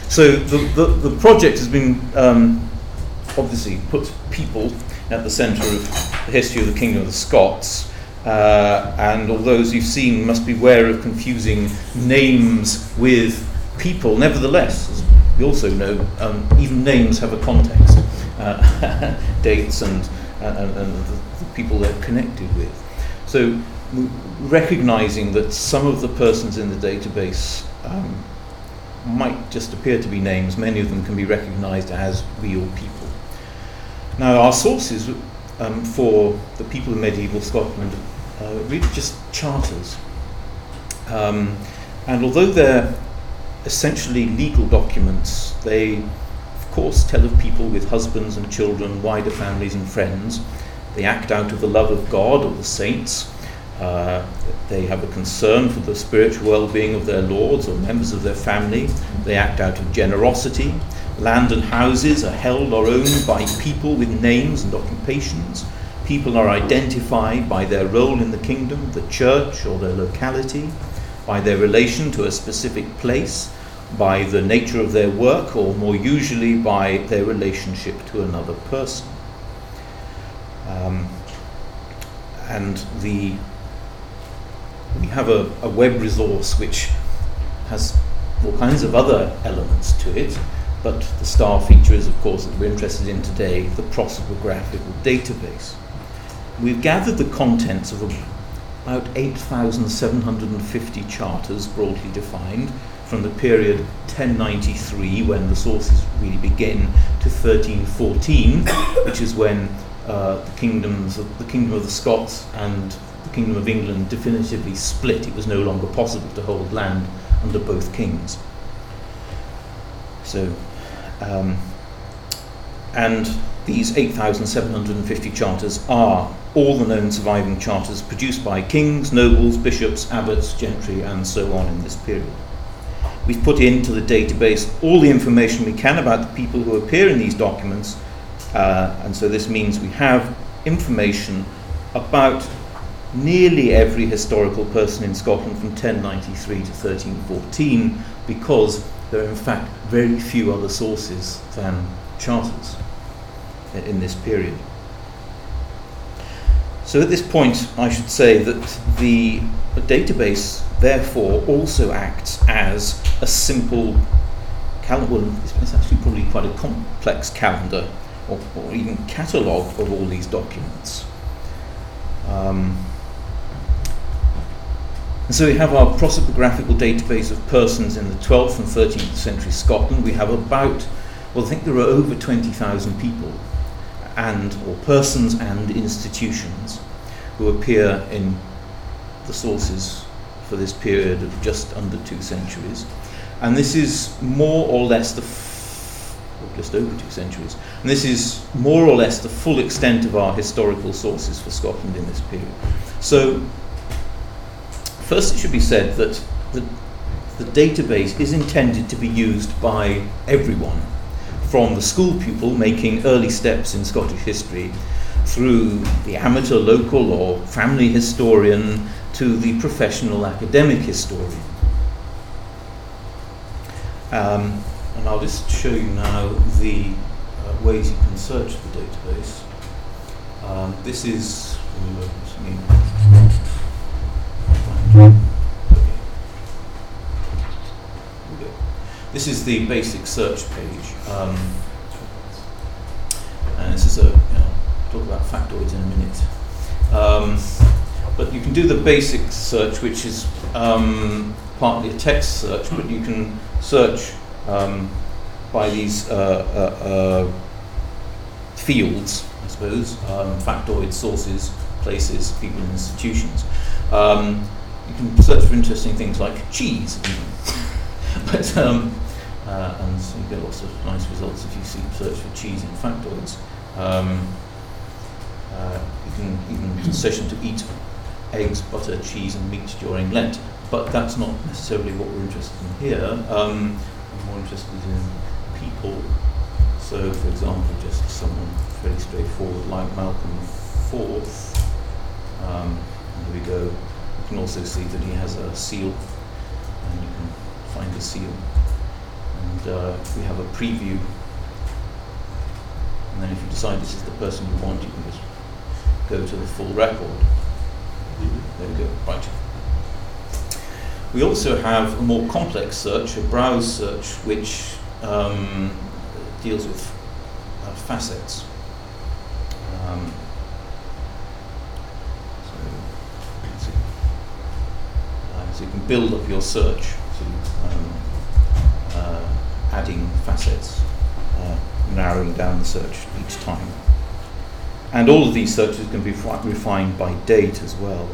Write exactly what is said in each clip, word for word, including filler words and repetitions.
So the, the, the project has been um, obviously put people at the centre of the history of the Kingdom of the Scots, uh, and although, as you've seen, must be aware of confusing names with people, nevertheless, as we also know, um, even names have a context, uh, dates and, and, and the, the people they're connected with. So recognising that some of the persons in the database um, might just appear to be names, many of them can be recognised as real people. Now, our sources um, for the people of medieval Scotland are really just charters. Um, and although they're essentially legal documents, they, of course, tell of people with husbands and children, wider families and friends. They act out of the love of God or the saints. Uh, they have a concern for the spiritual well-being of their lords or members of their family. They act out of generosity. Land and houses are held or owned by people with names and occupations. People are identified by their role in the kingdom, the church or their locality, by their relation to a specific place, by the nature of their work, or more usually by their relationship to another person. Um, and the we have a, a web resource which has all kinds of other elements to it, but the star feature is, of course, that we're interested in today, the prosopographical database. We've gathered the contents of about eight thousand seven hundred fifty charters, broadly defined, from the period ten ninety-three, when the sources really begin, to thirteen fourteen, which is when uh, the kingdoms of, the Kingdom of the Scots and the Kingdom of England definitively split. It was no longer possible to hold land under both kings. So, um, and these eight thousand seven hundred fifty charters are all the known surviving charters produced by kings, nobles, bishops, abbots, gentry, and so on in this period. We've put into the database all the information we can about the people who appear in these documents, uh, and so this means we have information about nearly every historical person in Scotland from ten ninety-three to thirteen fourteen, because there are in fact very few other sources than charters in this period. So at this point I should say that the database therefore also acts as a simple calendar. Well, it's actually probably quite a complex calendar or, or even catalogue of all these documents. Um, and so we have our prosopographical database of persons in the twelfth and thirteenth century Scotland. We have about, well, I think there are over twenty thousand people and or persons and institutions who appear in the sources for this period of just under two centuries. And this is more or less the f- or just over two centuries. And this is more or less the full extent of our historical sources for Scotland in this period. So first it should be said that the, the database is intended to be used by everyone, from the school pupil making early steps in Scottish history, through the amateur local or family historian, to the professional academic historian. Um, and I'll just show you now the uh, ways you can search the database. Um, this is This is the basic search page, um, and this is a, you know, talk about factoids in a minute. Um, but you can do the basic search, which is um, partly a text search, but you can search um, by these uh, uh, uh, fields, I suppose, um, factoids, sources, places, people, and institutions. Um, you can search for interesting things like cheese. But um, uh, and so you get lots of nice results if you see, search for cheese in factoids. Um, uh, you can even session to eat eggs, butter, cheese, and meat during Lent. But that's not necessarily what we're interested in here. Um, I'm more interested in people. So, for example, just someone fairly straightforward like Malcolm Fourth. Um, there we go. You can also see that he has a seal, and you can find the seal. And and uh, we have a preview. And then if you decide this is the person you want, you can just go to the full record. There we go, right. We also have a more complex search, a browse search, which um, deals with uh, facets. Um, so, let's see. Uh, so you can build up your search to um, uh, adding facets, uh, narrowing down the search each time. And all of these searches can be fi- refined by date as well.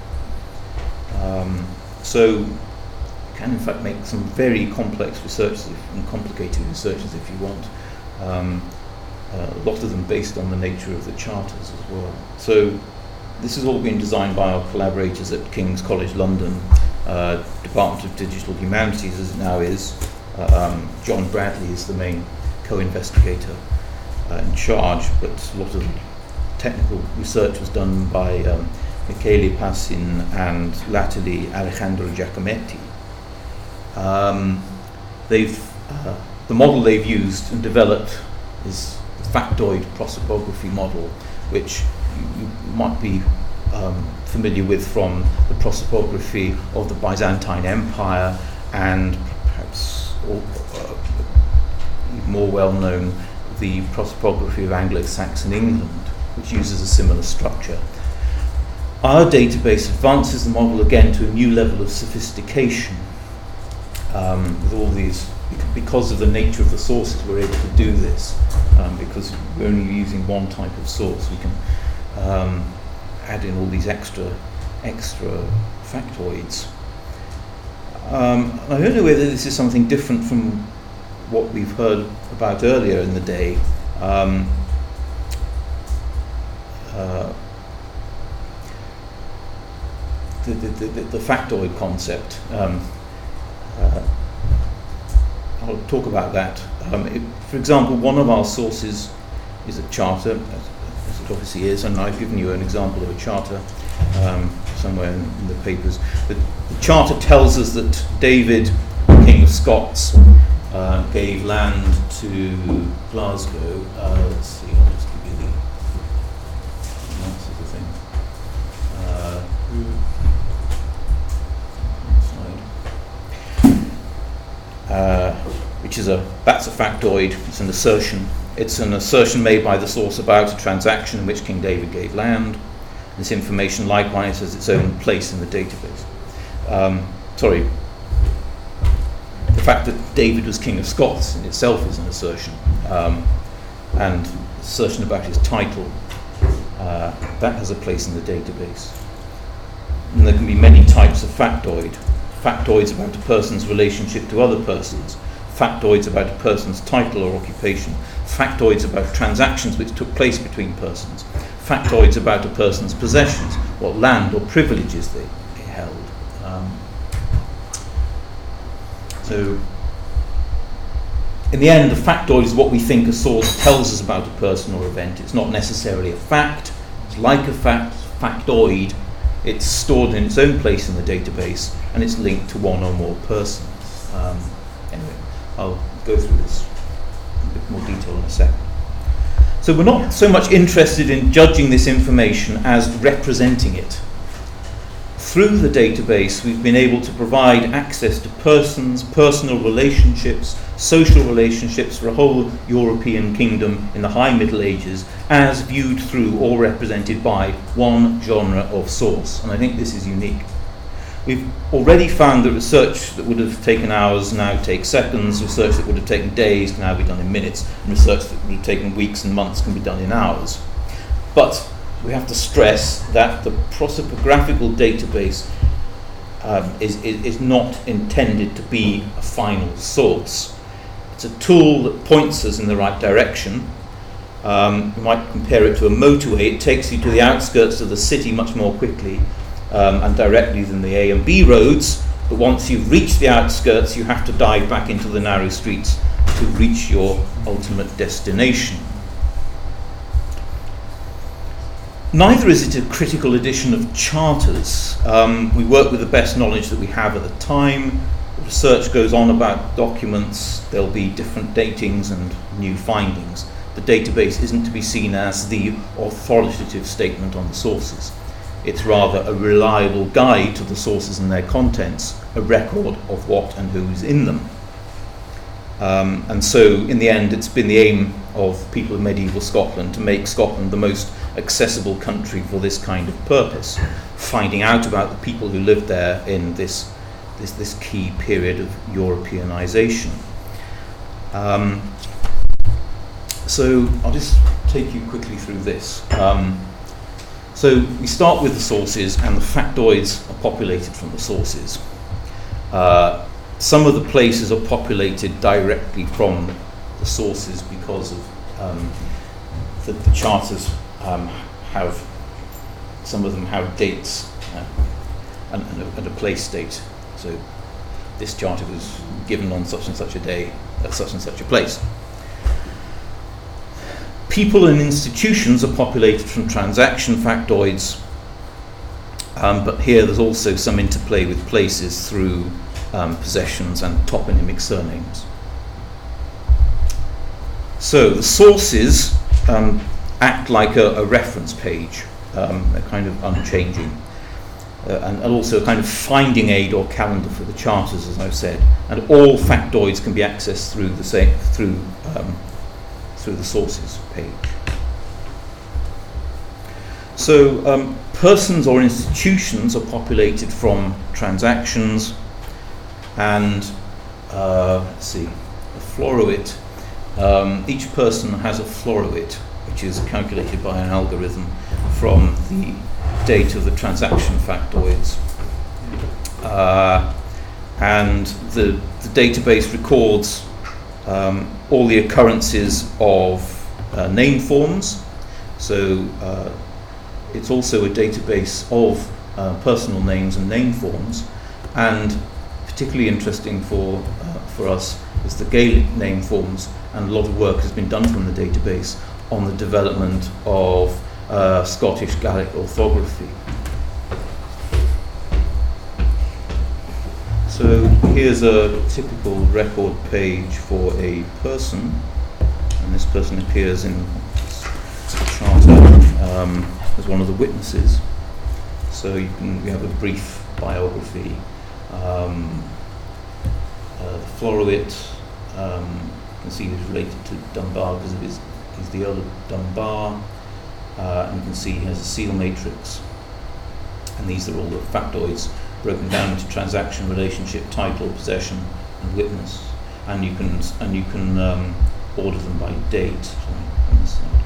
Um, so you can in fact make some very complex researches if, and complicated researches if you want. Um, uh, a lot of them based on the nature of the charters as well. So this has all been designed by our collaborators at King's College London, uh, Department of Digital Humanities as it now is. Uh, um, John Bradley is the main co-investigator uh, in charge, but a lot of technical research was done by um, Michele Passin and latterly Alejandro Giacometti. Um, they've, uh, the model they've used and developed is the factoid prosopography model, which you, you might be um, familiar with from the prosopography of the Byzantine Empire and perhaps all, uh, more well known the prosopography of Anglo-Saxon England, which uses a similar structure. Our database advances the model again to a new level of sophistication. Um, with all these, because of the nature of the sources, we're able to do this. Um, because we're only using one type of source, we can um, add in all these extra, extra factoids. Um, I don't know whether this is something different from what we've heard about earlier in the day. Um, uh, the, the, the, the factoid concept. Um, uh, I'll talk about that. Um, it, for example, one of our sources is a charter, as, as it obviously is, and I've given you an example of a charter um, somewhere in, in the papers. The, the charter tells us that David, King of Scots, uh, gave land to Glasgow. Uh, let's see, I'll just give you the answer to the thing. Uh, Uh, which is a, that's a factoid, it's an assertion. It's an assertion made by the source about a transaction in which King David gave land. This information likewise has its own place in the database. Um, sorry, the fact that David was King of Scots in itself is an assertion. Um, and assertion about his title, uh, that has a place in the database. And there can be many types of factoid. Factoids about a person's relationship to other persons, factoids about a person's title or occupation, factoids about transactions which took place between persons, factoids about a person's possessions, what land or privileges they, they held. Um, so, in the end, the factoid is what we think a source tells us about a person or event. It's not necessarily a fact. It's like a fact, factoid. It's stored in its own place in the database, and it's linked to one or more persons. Um, anyway, I'll go through this in a bit more detail in a second. So we're not so much interested in judging this information as representing it. Through the database, we've been able to provide access to persons, personal relationships, social relationships for a whole European kingdom in the High Middle Ages, as viewed through or represented by one genre of source. And I think this is unique. We've already found that research that would have taken hours now takes seconds, research that would have taken days can now be done in minutes, and research that would have taken weeks and months can be done in hours. But we have to stress that the prosopographical database um, is, is, is not intended to be a final source. It's a tool that points us in the right direction. Um, you might compare it to a motorway. It takes you to the outskirts of the city much more quickly um, and directly than the A and B roads, but once you've reached the outskirts, you have to dive back into the narrow streets to reach your ultimate destination. Neither is it a critical edition of charters. Um, we work with the best knowledge that we have at the time. research goes on about documents, there'll be different datings and new findings. The database isn't to be seen as the authoritative statement on the sources. It's rather a reliable guide to the sources and their contents, a record of what and who's in them. Um, and so, in the end, it's been the aim of people of medieval Scotland to make Scotland the most accessible country for this kind of purpose, finding out about the people who lived there in this this, this key period of Europeanisation. Um, so, I'll just take you quickly through this. Um, So we start with the sources, and the factoids are populated from the sources. Uh, some of the places are populated directly from the sources because of um, the, the charters um, have, some of them have dates uh, and, and, a, and a place date. So this charter was given on such and such a day at such and such a place. People and institutions are populated from transaction factoids, um, but here there's also some interplay with places through um, possessions and toponymic surnames. So the sources um, act like a, a reference page. Um, they're kind of unchanging, uh, and, and also a kind of finding aid or calendar for the charters, as I've said. And all factoids can be accessed through the same through. Um, through the sources page. So um, persons or institutions are populated from transactions, and uh, let's see, a floroit. Um, each person has a floroit, which is calculated by an algorithm from the date of the transaction factoids. Uh, and the, the database records Um, all the occurrences of uh, name forms. So uh, it's also a database of uh, personal names and name forms, and particularly interesting for uh, for us is the Gaelic name forms, and a lot of work has been done from the database on the development of uh, Scottish Gaelic orthography. So here's a typical record page for a person, and this person appears in the charter um, as one of the witnesses. So you can we have a brief biography. Um, uh, the floroit, um, you can see he's related to Dunbar because of his, he's the Earl of Dunbar, uh, and you can see he has a seal matrix. And these are all the factoids broken down into transaction, relationship, title, possession, and witness, and you can and you can um, order them by date. Sorry, on this side.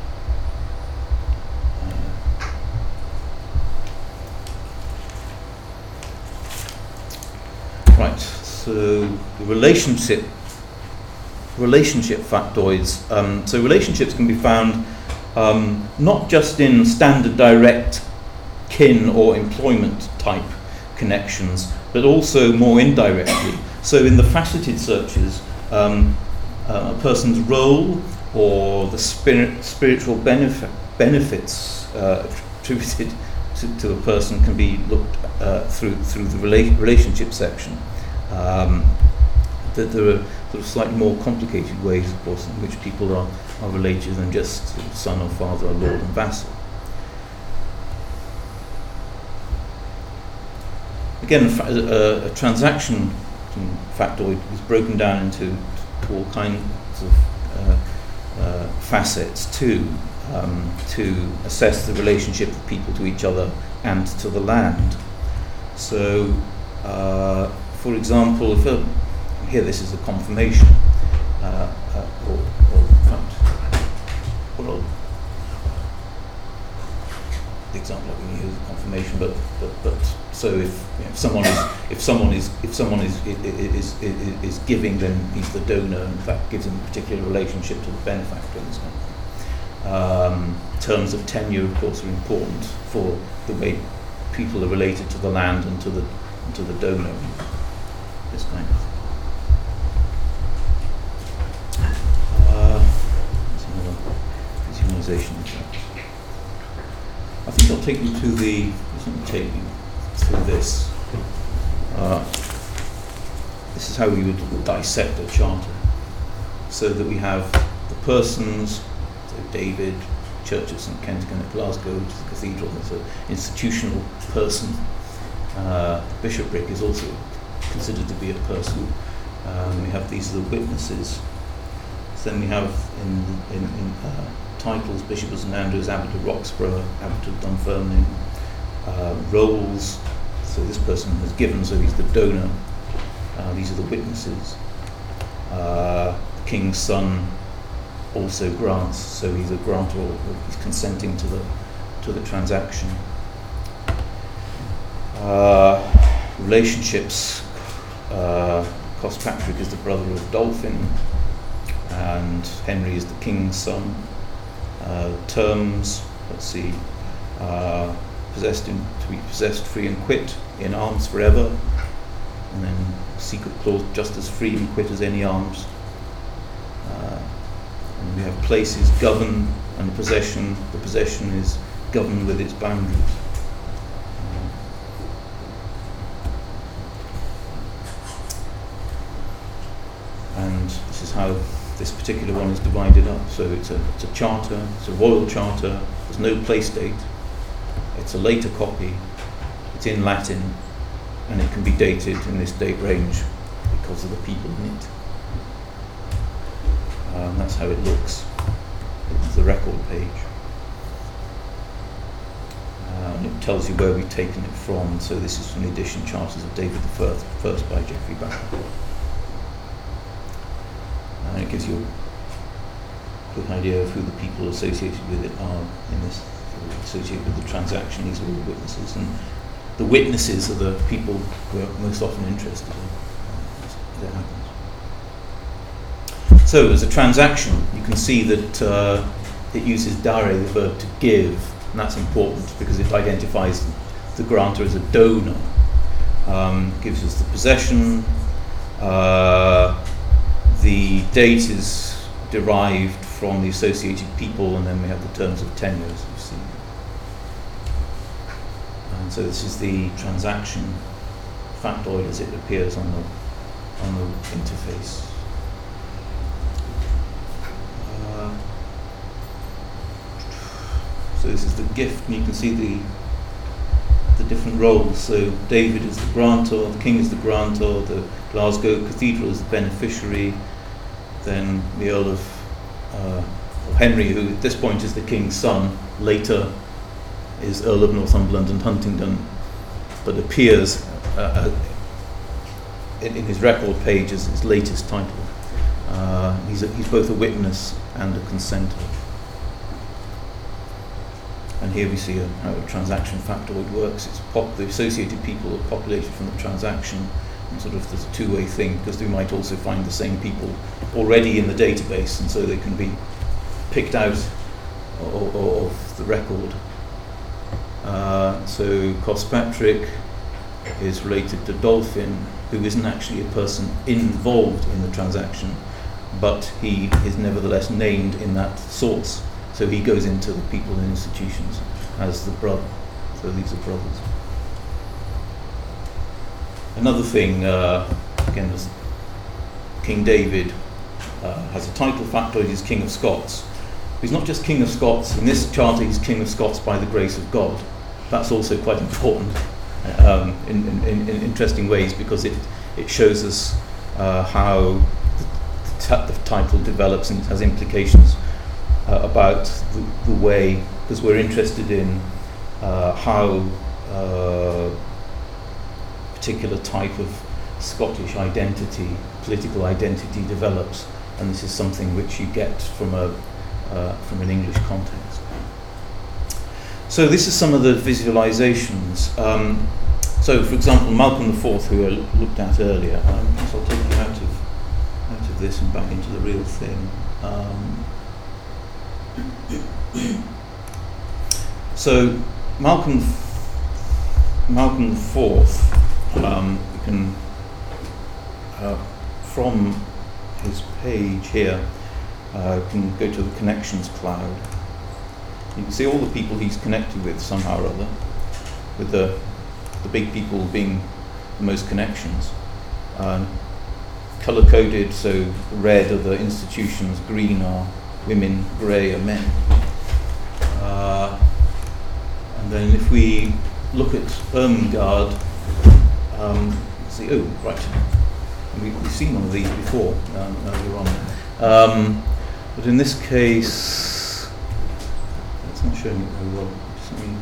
Uh, right. So the relationship relationship factoids. Um, so relationships can be found um, not just in standard direct kin or employment type connections, but also more indirectly. So in the faceted searches, um, uh, a person's role or the spirit, spiritual benefit, benefits uh, attributed to, to a person can be looked uh, through through the rela- relationship section. Um, that there are sort of slightly more complicated ways, of course, in which people are, are related than just sort of son or father or lord and vassal. Again, a, a transaction factoid is broken down into to all kinds of uh, uh, facets too, um, to assess the relationship of people to each other and to the land. So, uh, for example, if a, here this is a confirmation, uh, uh, or, or, or the example I'm going to use is confirmation, but but but. So if, you know, if someone is if someone is if someone is is, is is giving, then he's the donor, and in fact gives him a particular relationship to the benefactor and this kind of thing. Um, terms of tenure, of course, are important for the way people are related to the land and to the to the donor. This kind of thing. Uh, that's another visualization of that. I think I'll take you to the. Let me take you through this. Uh, this is how we would dissect a charter, so that we have the persons, so David, Church of St Kentigern at Glasgow, which is the cathedral, it's an institutional person. Uh, the bishopric is also considered to be a person. Um, we have these are the witnesses. So then we have in, in, in uh, titles, Bishop of St Andrews, Abbot of Roxburgh, Abbot of Dunfermline, uh, roles, so this person has given, so he's the donor. Uh, these are the witnesses. Uh, the King's Son also grants, so he's a grantor, or he's consenting to the to the transaction. Uh, relationships. Uh, Cospatrick is the brother of Dolphin, and Henry is the King's son. Uh, terms. Let's see. Uh, possessed in, to be possessed, free and quit, in arms forever, and then secret clause, just as free and quit as any arms. Uh, and we have places governed, and the possession. The possession is governed with its boundaries. And this is how this particular one is divided up. So it's a, it's a charter, it's a royal charter, there's no place date, it's a later copy, it's in Latin, and it can be dated in this date range because of the people in it. Um, that's how it looks. It's the record page. Uh, and it tells you where we've taken it from. So this is from the edition Charters of David the First, first by Geoffrey Barrow. And it gives you a quick idea of who the people associated with it are in this, associated with the transaction. These are all the witnesses, and the witnesses are the people who are most often interested in as it happens. So as a transaction, you can see that uh, it uses dare, the verb to give, and that's important because it identifies the grantor as a donor. Um, gives us the possession. Uh, The date is derived from the associated people, and then we have the terms of tenure, as you've seen. And so this is the transaction factoid as it appears on the on the interface. Uh, so this is the gift, and you can see the the different roles. So David is the grantor, the king is the grantor, the Glasgow Cathedral is the beneficiary, then the Earl of, uh, of Henry, who at this point is the king's son, later is Earl of Northumberland and Huntingdon, but appears uh, in, in his record page as his latest title. Uh, he's, a, he's both a witness and a consentor. And here we see a, how a transaction factoid works. It's pop, the associated people are populated from the transaction, and sort of there's a two-way thing, because we might also find the same people already in the database, and so they can be picked out of, of the record. Uh, so Cospatrick is related to Dolphin, who isn't actually a person involved in the transaction, but he is nevertheless named in that source. So he goes into the people and institutions as the brother. So these are brothers. Another thing, uh, again, is King David uh, has a title factoid, he's King of Scots. He's not just King of Scots, in this charter he's King of Scots by the grace of God. That's also quite important um, in, in, in interesting ways, because it, it shows us uh, how the, t- the title develops, and it has implications uh, about the, the way, because we're interested in uh, how uh, particular type of Scottish identity, political identity develops, and this is something which you get from a uh, from an English context. So this is some of the visualizations. Um, so, for example, Malcolm the Fourth, who I looked at earlier. Um, so I'll take you out of out of this and back into the real thing. Um, so, Malcolm Malcolm the Fourth. Um, you can, uh, from his page here, uh, can go to the connections cloud. You can see all the people he's connected with somehow or other, with the the big people being the most connections. Uh, colour-coded, so red are the institutions, green are women, grey are men. Uh, and then if we look at Ermengarde, um, let's see, oh, right, we, we've seen one of these before um, earlier on. Um, but in this case, it's not showing it very well. Just let me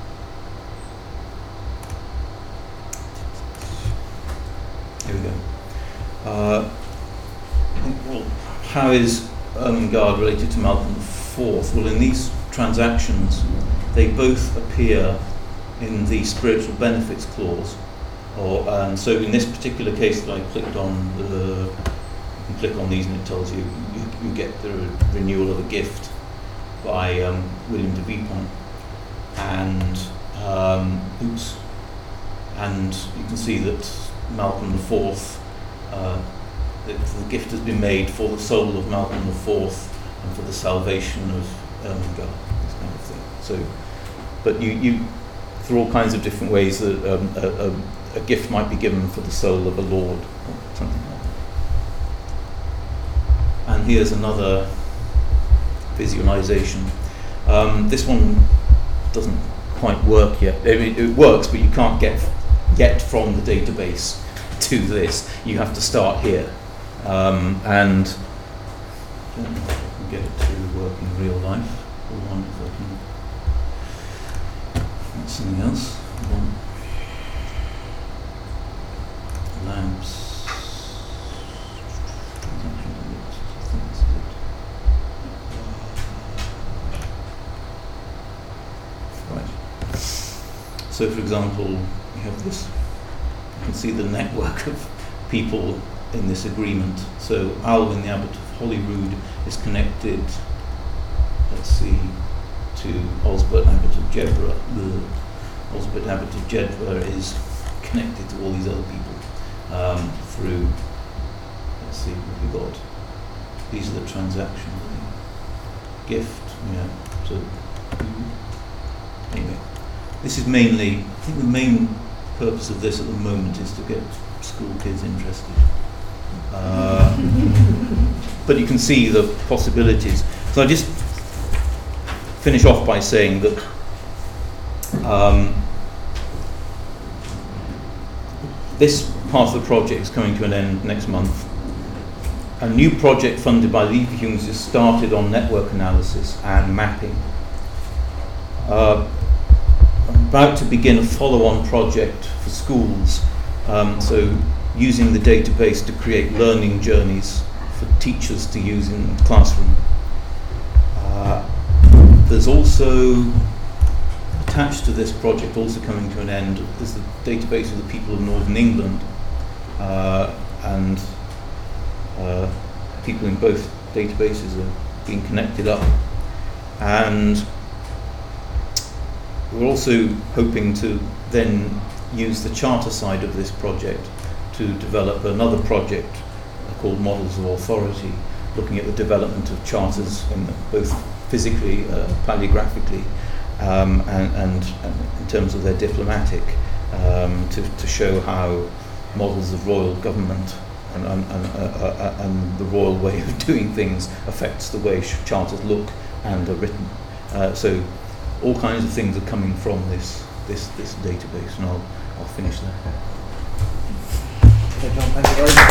Here we go. Uh, I think, well, how is Ermengarde related to Malcolm the Fourth? Well, in these transactions, they both appear in the spiritual benefits clause. Or, and so in this particular case that I clicked on, the, you can click on these and it tells you you, you get the re- renewal of a gift by um, William de Vipont. And, um, oops, and you can see that Malcolm the Fourth, uh, the, the gift has been made for the soul of Malcolm the Fourth and for the salvation of Ermengarde, this kind of thing. So, but you, you through all kinds of different ways that um, a, a, a gift might be given for the soul of a lord, or something like that. And here's another visualization. Um, this one doesn't quite work yet. I mean, it works, but you can't get get from the database to this. You have to start here. Um, and I don't know if I can get it to work in real life. Or one if I can. That's something else. One. Lamps. I think that's it. Right. So, for example, you have this, you can see the network of people in this agreement. So Alwyn, the Abbot of Holyrood, is connected, let's see, to Osbert, Abbot of Jedburgh. The Osbert, Abbot of Jedburgh is connected to all these other people um, through, let's see what we got. These are the transactions. Gift, yeah. So, anyway. This is mainly, I think the main purpose of this at the moment is to get school kids interested. Uh, but you can see the possibilities. So I just finish off by saying that um, this part of the project is coming to an end next month. A new project funded by Leverhulme has started on network analysis and mapping. Uh, about to begin a follow-on project for schools, um, so using the database to create learning journeys for teachers to use in the classroom. Uh, there's also, attached to this project, also coming to an end, is the database of the people of Northern England, uh, and uh, people in both databases are being connected up. And we're also hoping to then use the charter side of this project to develop another project called Models of Authority, looking at the development of charters in the, both physically, uh, paleographically, um, and, and, and in terms of their diplomatic, um, to, to show how models of royal government and, and, and, uh, uh, and the royal way of doing things affects the way sh- charters look and are written. Uh, so all kinds of things are coming from this this this database, and I'll I'll finish there. Okay, John, thank you very much.